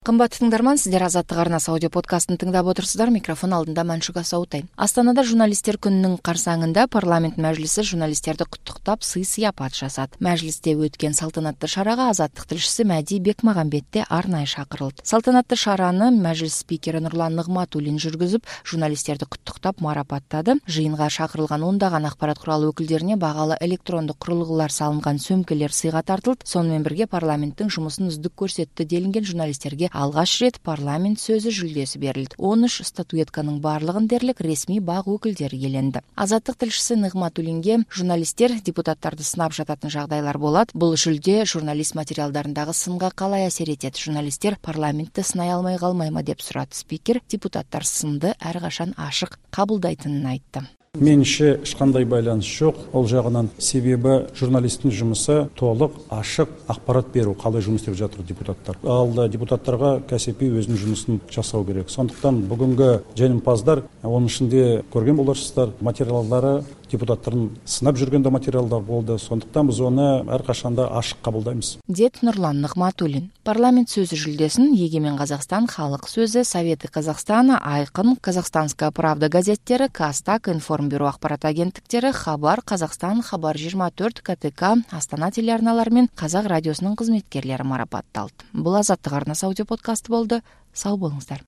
Кымбаттуу тыңдарман, сиздер Азаттык арнасы аудио подкастын тыңдап отурсуздар. Микрофон алдында Маншук Асаутайм. Астанада журналисттер күнүнүн карсаңында парламент мәжлиси журналисттерди куттуктап сый-сыяпат жасады. Мәжлисте өткөн салтанаттуу шарага Азаттык тилчиси Мәди Бекмагамбетти арнайы чакырылды. Салтанаттуу шараны мәжлис спикери Нурлан Ныгматуллин жүргүзүп, журналисттерди куттуктап марапаттады. Жыйынга чакырылган ондаган акпарат куралы өкүлдөрүнө багалы электрондук курулгулар салынган сөмкөлөр сыйга тартылды. Сонун менен бирге парламенттин жумусун үздүк көрсөттү делинген журналисттерге алгаш рет парламент сөзү жүлдеси берилди. 13 статуэтканын баардыгын дерлик ресми бак өкүлдөрү иеленди. Азаттык тилчиси Ныгматуллинге журналисттер депутаттарды сынап жататын жагдайлар болот. Бул жүлде журналист материалдарындагы сынга калай асер этет? Журналисттер парламентти сынай албай калмайбы деп сурады спикер. Депутаттар сынды ар качан ашык кабылдайтынын айтты. Меніңше ешқандай байланыс жоқ. Ол жағынан себебі журналисттің жұмысы толық, ашық ақпарат беру, қалай жұмыс істеп жатыр депутаттар. Ал депутаттарға кәсіби өзінің жұмысын жасау керек. Сондықтан бүгінгі жеңімпаздар, оның ішінде көрген боларсыздар, материалдары депутаттардың сынап жүргенде материалдар болды. Сондықтан біз оны әрқашанда ашық қабылдаймыз. Дед Нурлан Ныгматуллин. Парламент сөзі жүлдесін Егемен Қазақстан, Халық сөзі, Советы Казахстана, Айқын, Казахстанская правда газеттері, Кастак, Информбюро ақпарат агенттіктері, Хабар, Қазақстан, Хабар 24, КТК, Астана телеарналары мен Қазақ радиосының қызметкерлері марапатталды. Бұл Азаттык арнасы аудио подкасты болды. Сау болыңыздар.